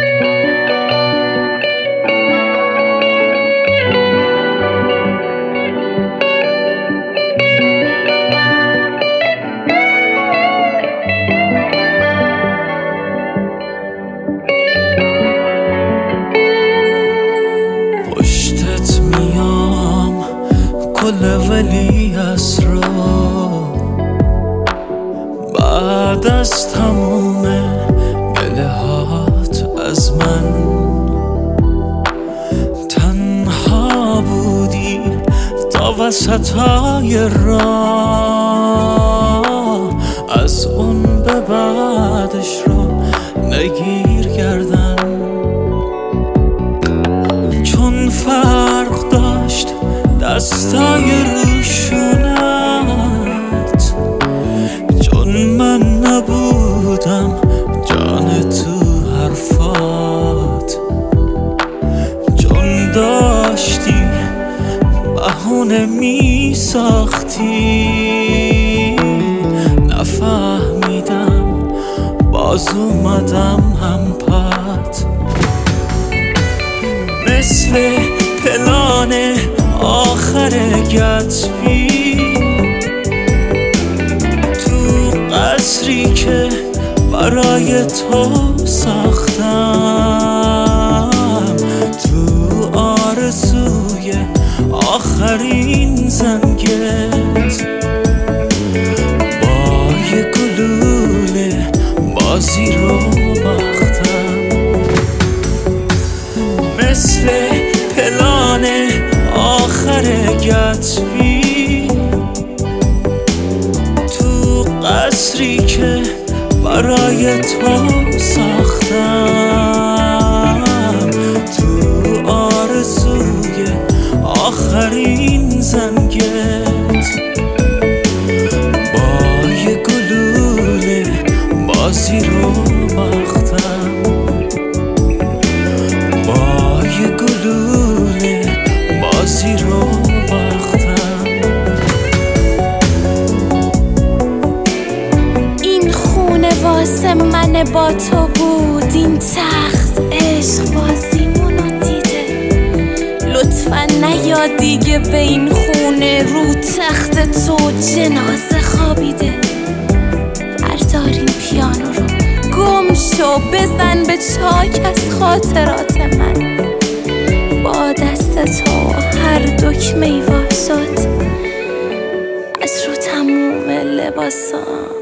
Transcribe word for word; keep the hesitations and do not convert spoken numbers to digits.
پشتت میام کل ولی اسرا بعد از تموم گله هات از من تنها بودی تا وسطای راه، از اون به بعدش رو نگیر گردن، چون فرق داشت دستای روشونت، چون من نبودم جان تو حرفات، چون داشتی بهونه می ساختی نفهمیدم، باز اومدم هم پات، مثل پلان آخر گتسبی تو قصری که برای تو ساختم، تو آرزوی آخرین زنگت با یه گلوله بازی رو باختم، مثل پلان آخر گتسبی تو قصری که برای تو ساختم، تو آرزوی آخرین زنگت با یه گلوله بازی رو باختم، با یه گلوله بازی رو باختم. این خونه واسه من با تو بود، این تخت عشق بازیمونو دیده، لطفا نیا دیگه به این خونه، رو تخت تو جنازه خوابیده، بردارین پیانو رو گم شو، بزن به چاک از خاطرات من، با دست تو هر دکمه ای وا شد از رو تموم لباسام.